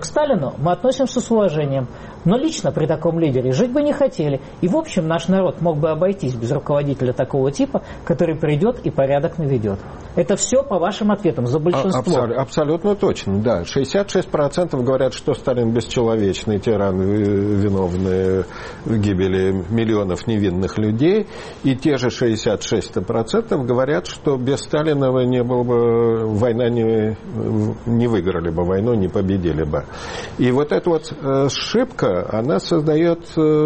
к Сталину мы относимся с уважением, но лично при таком лидере жить бы не хотели. И в общем наш народ мог бы обойтись без руководителя такого типа, который придет и порядок наведет. Это все по вашим ответам за большинство. Абсолютно точно, да. 66% говорят, что Сталин бесчеловечный тиран, виновный в гибели миллионов невинных людей. И те же 66% говорят, что без Сталина не было бы война, не выиграли бы войну, не победили бы. И вот эта вот ошибка, она создает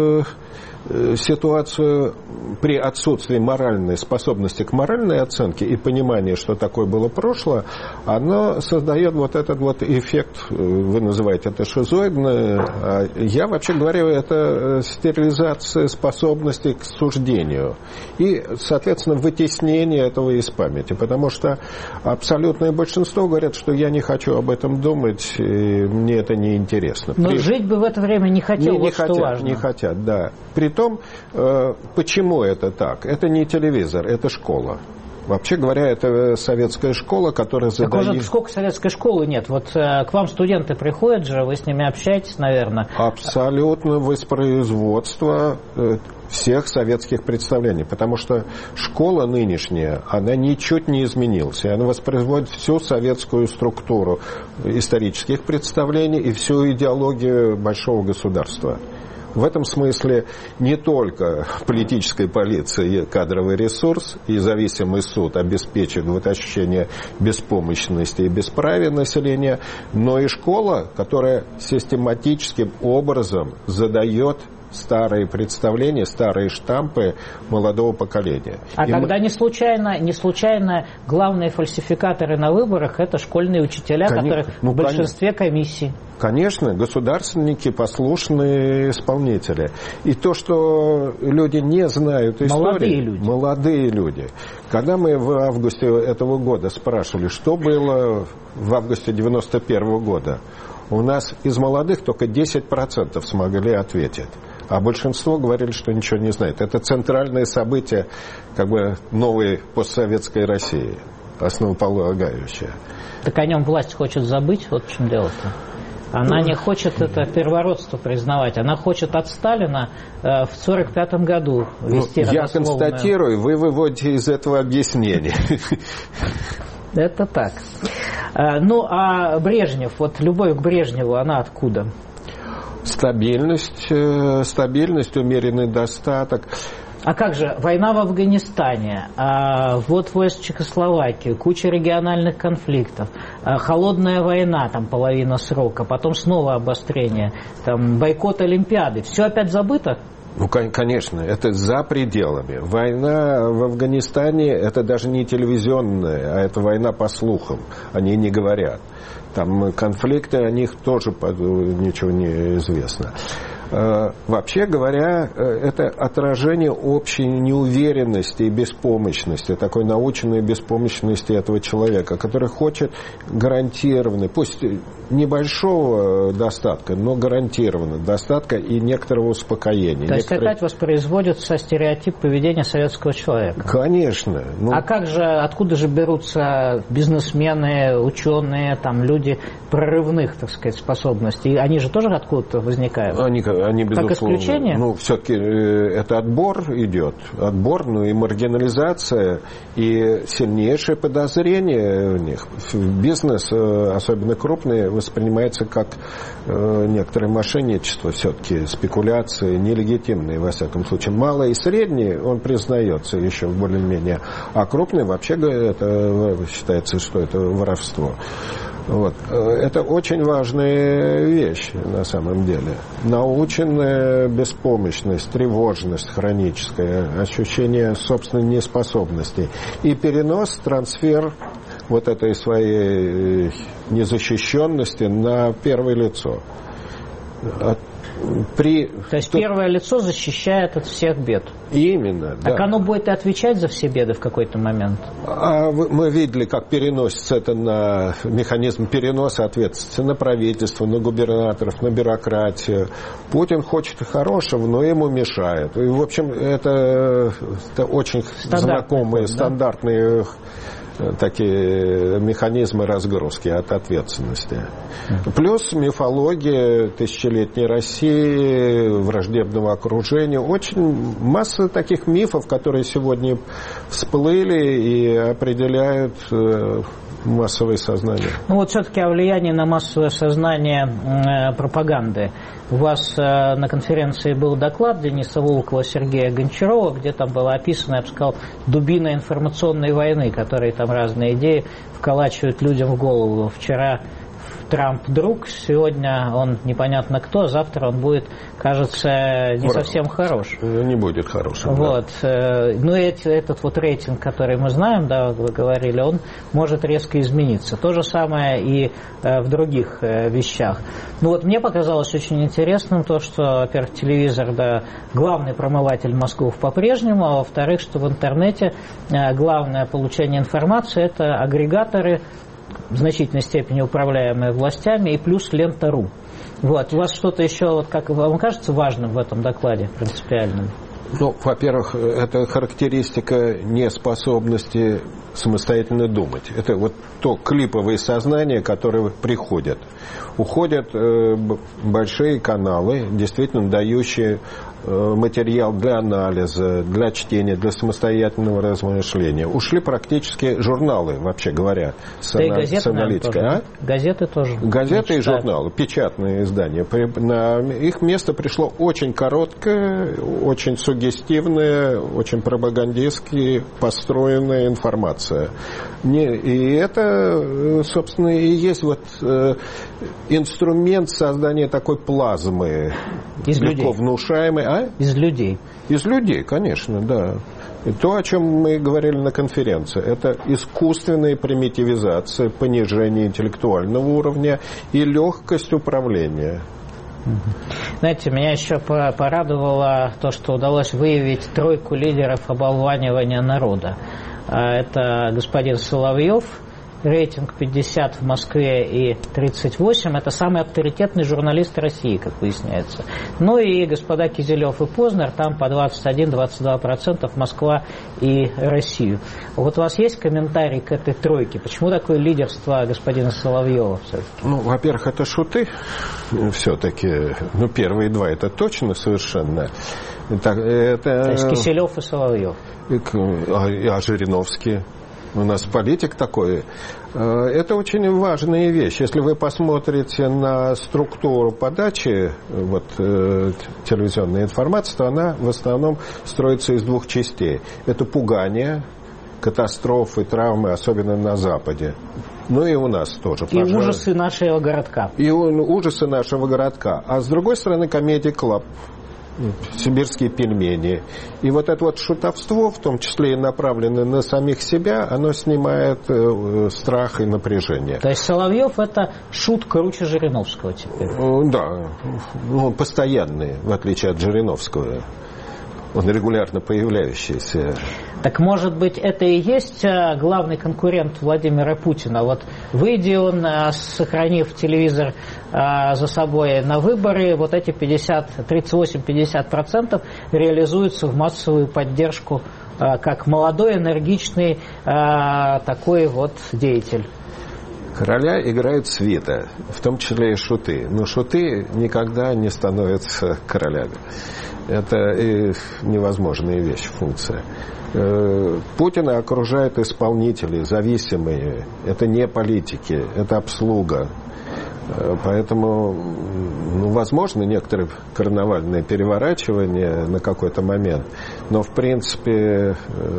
ситуацию при отсутствии моральной способности к моральной оценке и понимания, что такое было прошлое, оно создает вот этот вот эффект, вы называете это шизоидно, а я вообще говорю, это стерилизация способности к суждению и, соответственно, вытеснение этого из памяти, потому что абсолютное большинство говорят, что я не хочу об этом думать, и мне это не интересно. Но жить бы в это время не хотел, вот что важно. Не хотят, да. Притом, почему это так? Это не телевизор, это школа. Вообще говоря, это советская школа, которая задает... Так уже сколько советской школы нет? Вот к вам студенты приходят же, вы с ними общаетесь, наверное. Абсолютно воспроизводство всех советских представлений, потому что школа нынешняя, она ничуть не изменилась, и она воспроизводит всю советскую структуру исторических представлений и всю идеологию большого государства. В этом смысле не только политическая полиция и кадровый ресурс и зависимый суд обеспечивают ощущение беспомощности и бесправия населения, но и школа, которая систематическим образом задает старые представления, старые штампы молодого поколения. А и тогда не случайно главные фальсификаторы на выборах — это школьные учителя, которые в большинстве комиссий. Конечно, государственники, послушные исполнители. И то, что люди не знают истории... Молодые люди. Когда мы в августе этого года спрашивали, что было в августе 91 года, у нас из молодых только 10% смогли ответить. А большинство говорили, что ничего не знает. Это центральное событие новой постсоветской России, основополагающее. Так о нем власть хочет забыть, вот в чем дело-то. Она не хочет это первородство признавать. Она хочет от Сталина в 1945 году вести Я констатирую, вы выводите из этого объяснение. Это так. Ну, а Брежнев, вот любовь к Брежневу, она откуда? Стабильность, умеренный достаток. А как же война в Афганистане, ввод войск в Чехословакию, куча региональных конфликтов, холодная война, там половина срока, потом снова обострение, там бойкот Олимпиады. Все опять забыто? Ну, конечно, это за пределами. Война в Афганистане – это даже не телевизионная, а это война по слухам. Они не говорят. Там конфликты, о них тоже ничего не известно. Вообще говоря, это отражение общей неуверенности и беспомощности, такой наученной беспомощности этого человека, который хочет гарантированно, пусть небольшого достатка, но гарантированно достатка и некоторого успокоения. То есть опять воспроизводится стереотип поведения советского человека? Конечно. А как же, откуда же берутся бизнесмены, ученые, там, люди прорывных, так сказать, способностей? Они же тоже откуда-то возникают? Они безусловно. Как исключение? Ну, все-таки это отбор идет. Отбор, и маргинализация, и сильнейшее подозрение в них. Бизнес, особенно крупный, воспринимается как некоторое мошенничество, все-таки спекуляции, нелегитимные, во всяком случае. Малый и средний, он признается еще более-менее. А крупный, вообще это считается, что это воровство. Вот. Это очень важная вещь на самом деле. Наученная беспомощность, тревожность хроническая, ощущение собственной неспособности и перенос, трансфер вот этой своей незащищенности на первое лицо. То есть первое лицо защищает от всех бед. Именно, да. Так оно будет и отвечать за все беды в какой-то момент? Мы видели, как переносится это на механизм переноса ответственности на правительство, на губернаторов, на бюрократию. Путин хочет хорошего, но ему мешает. И, в общем, это очень знакомые, стандартные такие механизмы разгрузки от ответственности. Плюс мифология тысячелетней России, враждебного окружения. Очень масса таких мифов, которые сегодня всплыли и определяют массовое сознание. Ну вот все-таки о влиянии на массовое сознание пропаганды. У вас на конференции был доклад Дениса Волкова, Сергея Гончарова, где там было описано, я бы сказал, дубина информационной войны, которые там разные идеи вколачивают людям в голову. Вчера Трамп друг, сегодня он непонятно кто, завтра он будет, кажется, не совсем хорош. Не будет хорошим. Вот. Да. Ну, этот вот рейтинг, который мы знаем, да, вы говорили, он может резко измениться. То же самое и в других вещах. Ну, вот мне показалось очень интересным то, что, во-первых, телевизор, да, главный промыватель мозгов по-прежнему, а во-вторых, что в интернете главное получение информации – это агрегаторы, в значительной степени управляемые властями, и плюс Лента.ру. Вот. У вас что-то еще, вот, как вам кажется, важным в этом докладе, принципиальным? Ну, во-первых, это характеристика неспособности самостоятельно думать. Это вот то клиповое сознание, которое приходит. Уходят большие каналы, действительно дающие материал для анализа, для чтения, для самостоятельного размышления. Ушли практически журналы, вообще говоря, с аналитикой. А? Газеты тоже. Газеты и журналы, печатные издания. На их место пришло очень короткое, очень суггестивная, очень пропагандистски построенная информация. И это, собственно, и есть вот инструмент создания такой плазмы, из легко людей. Внушаемой. А? Из людей. Из людей, конечно, да. И то, о чем мы говорили на конференции, это искусственная примитивизация, понижение интеллектуального уровня и легкость управления. Знаете, меня еще порадовало то, что удалось выявить тройку лидеров оболванивания народа. Это господин Соловьев, рейтинг 50 в Москве и 38. Это самый авторитетный журналист России, как выясняется. Ну и господа Кизелев и Познер, там по 21-22% Москва и Россию. Вот у вас есть комментарий к этой тройке? Почему такое лидерство господина Соловьева? Ну, во-первых, это шуты все-таки. Ну, первые два это точно совершенно. То есть Киселев и Соловьев. А Жириновский? У нас политик такой. Это очень важная вещь. Если вы посмотрите на структуру подачи телевизионной информации, то она в основном строится из двух частей. Это пугание, катастрофы, травмы, особенно на Западе. Ну и у нас тоже. И ужасы нашего городка. И ужасы нашего городка. А с другой стороны, комедия «Клаб». Сибирские пельмени. И вот это вот шутовство, в том числе и направленное на самих себя, оно снимает страх и напряжение. То есть Соловьев — это шут круче Жириновского теперь? Да. Он постоянный, в отличие от Жириновского. Он регулярно появляющийся. Так, может быть, это и есть главный конкурент Владимира Путина? Вот выйдя он, сохранив телевизор за собой на выборы, вот эти 38-50% реализуются в массовую поддержку как молодой, энергичный такой вот деятель. Короля играют свита, в том числе и шуты. Но шуты никогда не становятся королями. Это невозможная вещь, функция. Путина окружают исполнители, зависимые. Это не политики, это обслуга. Поэтому, возможно, некоторые карнавальные переворачивания на какой-то момент. Но, в принципе,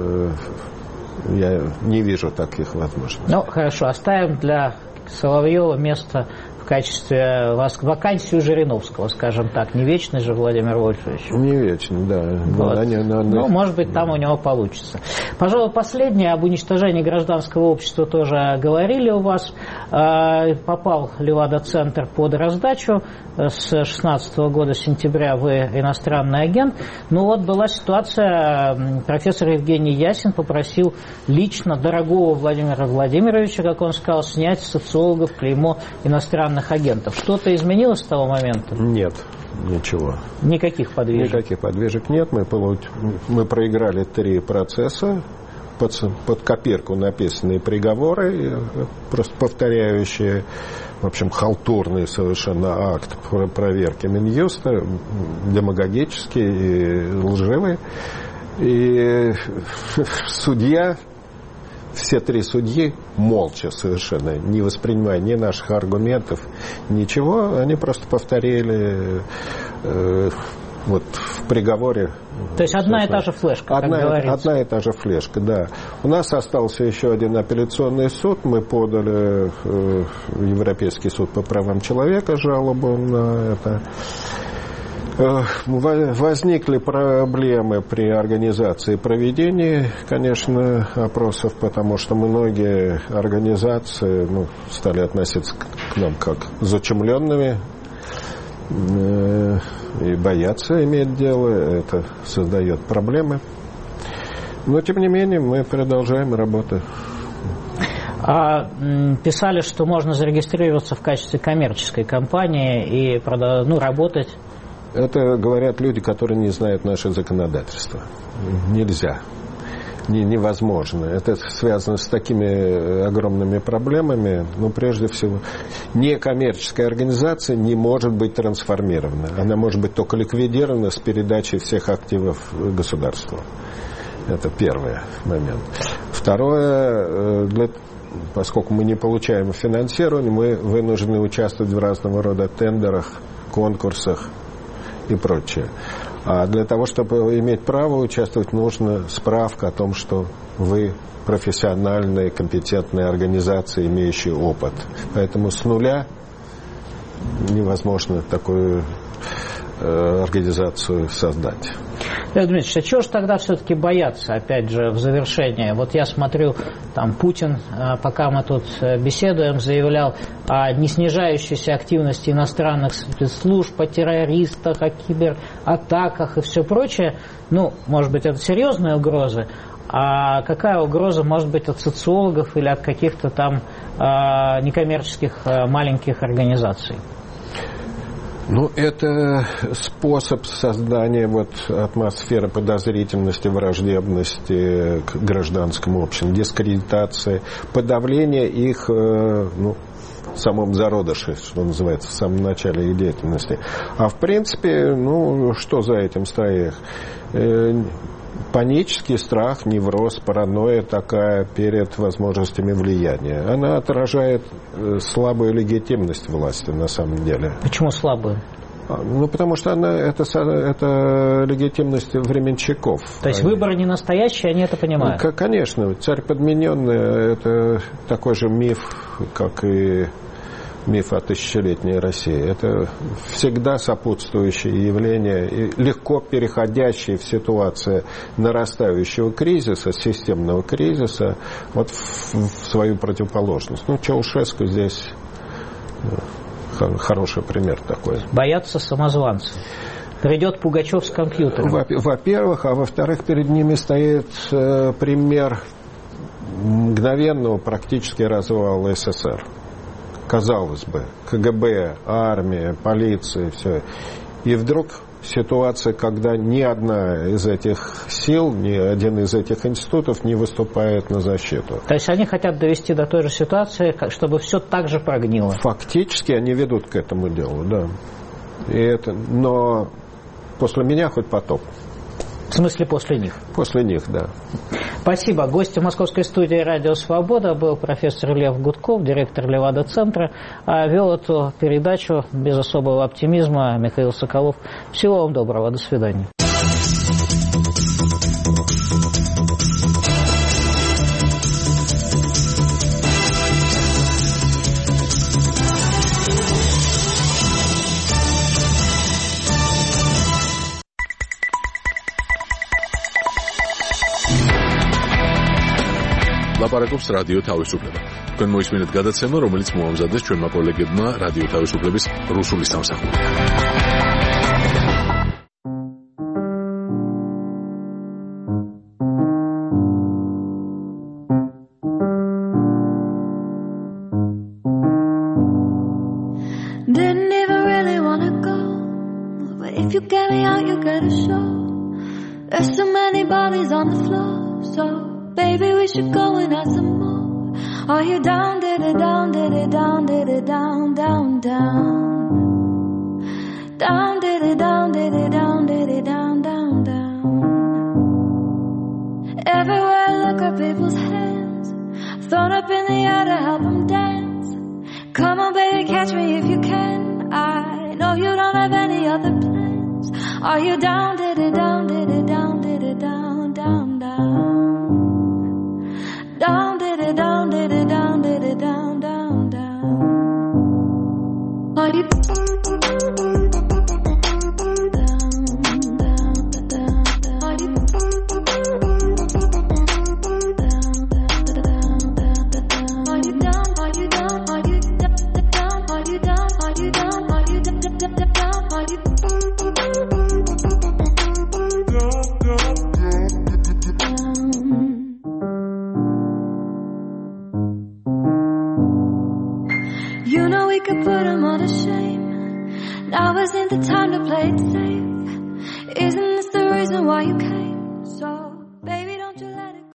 я не вижу таких возможностей. Ну, хорошо, оставим для Соловьева место в качестве вакансию Жириновского, скажем так. Не вечный же Владимир Вольфович. Не вечный, да. Вот. Ну, может быть, там у него получится. Пожалуй, последнее. Об уничтожении гражданского общества тоже говорили у вас. Попал Левада-центр под раздачу. С 2016 года, сентября, вы иностранный агент. Ну вот была ситуация, профессор Евгений Ясин попросил лично дорогого Владимира Владимировича, как он сказал, снять с социологов клеймо иностранных агентов. Что-то изменилось с того момента? Нет, ничего. Никаких подвижек? Никаких подвижек нет. Мы проиграли 3 процесса под копирку написанные приговоры, просто повторяющие, в общем, халтурный совершенно акт проверки Минюста, демагогический и лживый. И судья, все три судьи молча совершенно, не воспринимая ни наших аргументов, ничего, они просто повторили вот в приговоре. То есть одна и та же флешка, одна и та же флешка, да. У нас остался еще один апелляционный суд. Мы подали в Европейский суд по правам человека жалобу на это. Возникли проблемы при организации и проведении, конечно, опросов, потому что многие организации стали относиться к нам как к зачумленными и боятся иметь дело. Это создает проблемы. Но, тем не менее, мы продолжаем работу. Писали, что можно зарегистрироваться в качестве коммерческой компании и работать. Это говорят люди, которые не знают наше законодательство. Нельзя. Невозможно. Это связано с такими огромными проблемами. Прежде всего, некоммерческая организация не может быть трансформирована. Она может быть только ликвидирована с передачей всех активов государству. Это первый момент. Второе, поскольку мы не получаем финансирование, мы вынуждены участвовать в разного рода тендерах, конкурсах и прочее. А для того, чтобы иметь право участвовать, нужна справка о том, что вы профессиональная, компетентная организация, имеющая опыт. Поэтому с нуля невозможно такую организацию создать. Леонид Дмитриевич, а чего же тогда все-таки бояться, опять же, в завершение? Вот я смотрю, там Путин, пока мы тут беседуем, заявлял о неснижающейся активности иностранных спецслужб, о террористах, о кибератаках и все прочее. Может быть, это серьезные угрозы. А какая угроза может быть от социологов или от каких-то там некоммерческих маленьких организаций? Это способ создания атмосферы подозрительности, враждебности к гражданскому обществу, дискредитации, подавления их в самом зародыше, что называется, в самом начале их деятельности. А в принципе, что за этим стоит? Панический страх, невроз, паранойя такая перед возможностями влияния. Она отражает слабую легитимность власти на самом деле. Почему слабую? Потому что это легитимность временщиков. То есть выборы не настоящие, они это понимают? Конечно. Царь подмененный – это такой же миф, как и миф о тысячелетней России. Это всегда сопутствующее явление, и легко переходящее в ситуацию нарастающего кризиса, системного кризиса, в свою противоположность. Чаушеску здесь хороший пример такой. Боятся самозванцев. Придет Пугачев с компьютером. Во-первых, а во-вторых, перед ними стоит пример мгновенного практически развала СССР. Казалось бы, КГБ, армия, полиция, все. И вдруг ситуация, когда ни одна из этих сил, ни один из этих институтов не выступает на защиту. То есть они хотят довести до той же ситуации, чтобы все так же прогнило. Фактически они ведут к этому делу, да. Но после меня хоть потоп. В смысле после них? После них, да. Спасибо. Гостем московской студии «Радио Свобода» был профессор Лев Гудков, директор Левада-центра. А вел эту передачу без особого оптимизма Михаил Соколов. Всего вам доброго. До свидания. ლაპარაკობს რადიო თავისუფლება. თქვენ მოისმინეთ გადაცემა, რომელიც მოამზადეს ჩვენმა კოლეგებმა რადიო თავისუფლების რუსული სამსახურიდან. Didn't even really wanna go, but if you get me out, you get a show. There's so many bodies on the floor, so baby. should go and have some more? Are you down, did it, down, did it, down, did it, down, down, down? Down, did it, down, did it, down, did it, down, down, down. Everywhere I look are people's hands thrown up in the air to help them dance. Come on, baby, catch me if you can. I know you don't have any other plans. Are you down, did it, down, did it, down, did it, down, down, down? Down, did it, down, did it, down, did it, down, down, down. Are you put him all to shame. Now isn't the time to play it safe.